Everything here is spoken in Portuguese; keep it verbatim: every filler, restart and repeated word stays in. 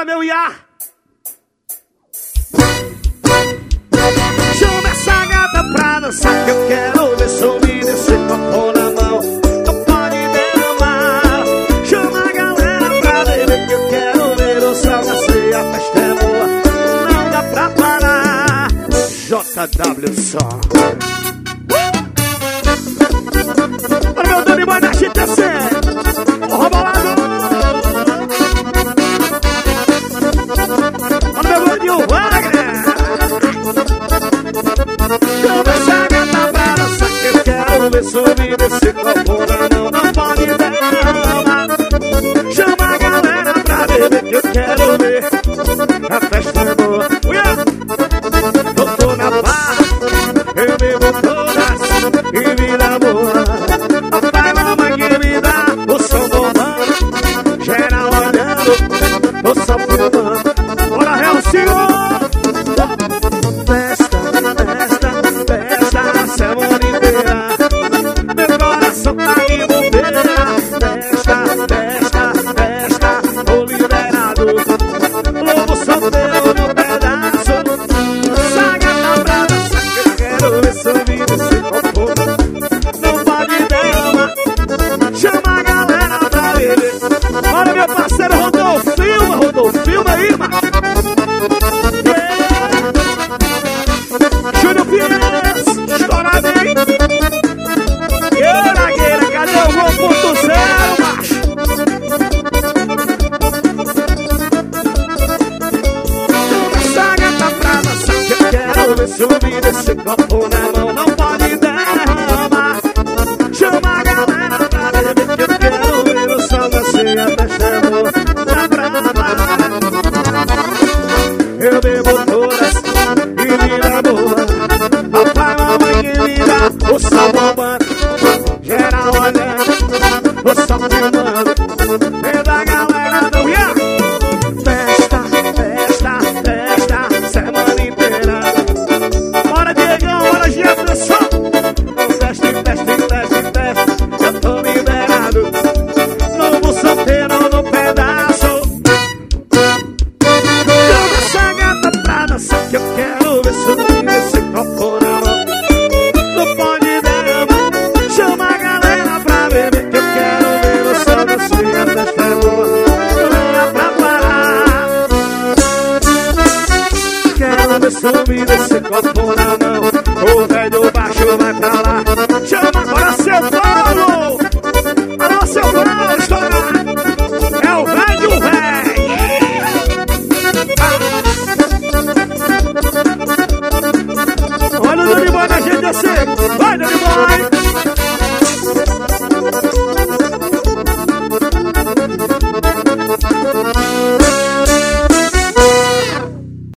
Bora, meu Iá. Chama essa gata pra dançar que eu quero ver sumir esse copo na mão. Não pode derramar. Chama a galera pra beber que eu quero ver o sol nascer. A festa é boa, não dá pra parar. J W Som. Para meu Dani Boy da X T C. O Robolado. Para meu Dani Wagner. Chama essa gata pra dançar que eu quero ver sumir desse copo na mão. Não pode derramar. Chama a galera pra beber que eu quero ver. A festa é boa. Eu tô na barra, eu bebo todas e vida boa. Papai, mamãe que me dá o som bombando, geral olhando, o som filmando. Bora, Real Senhor! Festa, festa, festa a semana inteira. Meu coração tá em bobeira. Festa, festa, festa, tô liberado. Lobo solteiro no pedaço. Saga na brava, saca, eu quero ver sumir esse copo. Não pode derramar. Chama a galera pra beber. Bora, meu parceiro Rodolfo, filma, Rodolfo, filma aí, mano. Júnior Pires, estourado, hein? Gueira, gueira, cadê o um ponto zero, macho? Essa gata pra dançar que eu quero ver sumir esse copo